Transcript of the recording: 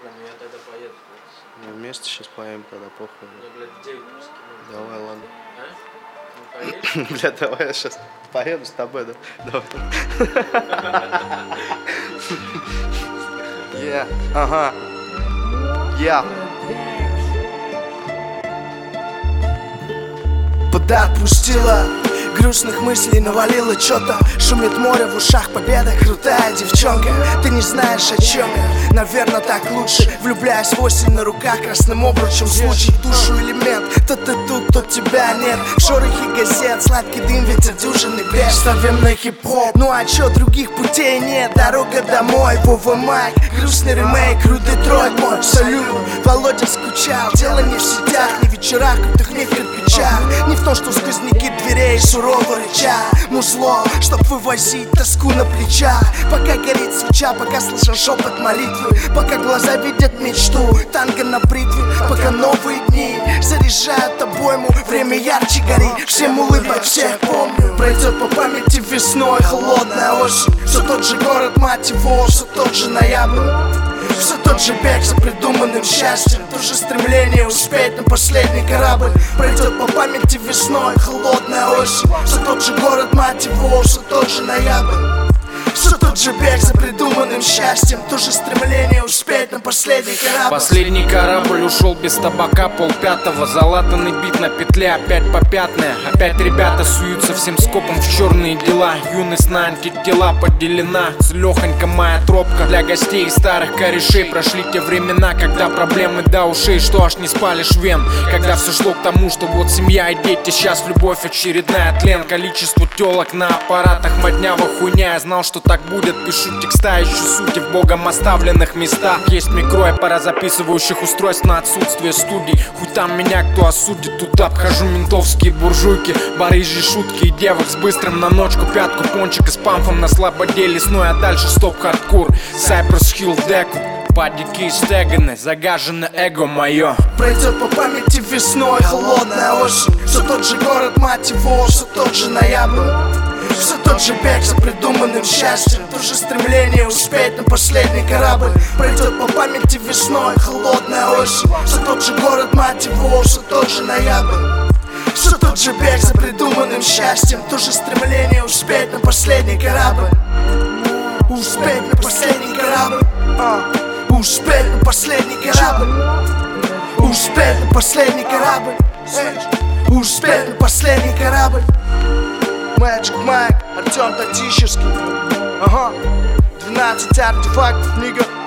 Ну я тогда поеду. Мы вместе сейчас поем, тогда похуй. Ну, блядь, в 9 просто. Давай, ладно. А? Ну, поедешь? Бля, давай я сейчас поеду с тобой, да? Давай. Ага. Вода отпустила, грустных мыслей навалило что-то. Шумит море в ушах, победа, крутая девчонка. Ты не знаешь, о чем я, наверное, так лучше. Влюбляюсь в осень на руках, красным обручем. Случай, душу, элемент, то ты тут, то тебя нет. В шорохе газет, сладкий дым, ветер, дюжины бед. Ставим на хип-хоп, ну а чё, других путей нет. Дорога домой, Вова Майк, грустный ремейк, Ру Детройт, мой салют. Володя скучал, дело не в сетях, не в вечерах, крутых, не в кирпичах. Не в том, что сквозняки дверей сурово рыча. Музло, чтоб вывозить тоску на плечах. Пока горит свеча, пока слышен шепот молитвы, пока глаза видят мечту, танго на бритве. Пока новые дни заряжают обойму, время ярче горит. Всем улыбок, всех помню. Пройдет по памяти весной холодная осень. Все тот же город, мать его, все тот же ноябрь. Все тот же бег за придуманным счастьем, то же стремление успеть на последний корабль. Пройдет по памяти весной холодная осень. Все тот же город, мать его, все тот же ноябрь. Все тот же бег за придуманным счастьем, то же стремление успеть на последний корабль. Последний корабль ушел без табака, 4:30. Залатанный бит на петле, опять попятная. Опять ребята суются всем скопом в черные дела. Юность на антитела поделена. Целехонька моя тропка для гостей и старых корешей. Прошли те времена, когда проблемы до ушей, что аж не спалишь вен. Когда все шло к тому, что вот семья и дети, сейчас любовь очередная тлен. Количество телок на аппаратах, моднява хуйня. Я знал, что так будет, пишу текста, ищу сути в богом оставленных местах. Есть микро и пара записывающих устройств на отсутствие студий. Хуй там меня кто осудит, тут обхожу ментовские буржуйки, барыжьи шутки и девок с быстрым на ночку. Пятку пончик и с памфом на слободе лесной, а дальше стоп-хардкор, Cypress Hill Деку. Падики стеганы, загажено эго мое. Пройдет по памяти весной холодная осень. Все тот же город, мать его, все тот же ноябрь. Все тот же бег за придуманным счастьем, то же стремление успеть на последний корабль. Пройдет по памяти весной холодная осень. Все тот же город, мать его, все тот же ноябрь. Все тот же бег за придуманным счастьем, то же стремление успеть на последний корабль. Успеть на последний корабль. Успеть на последний корабль. Успеть на последний корабль. Успеть на последний корабль. Magic Mike, Артем Татищевский. 12 артефактов, нига.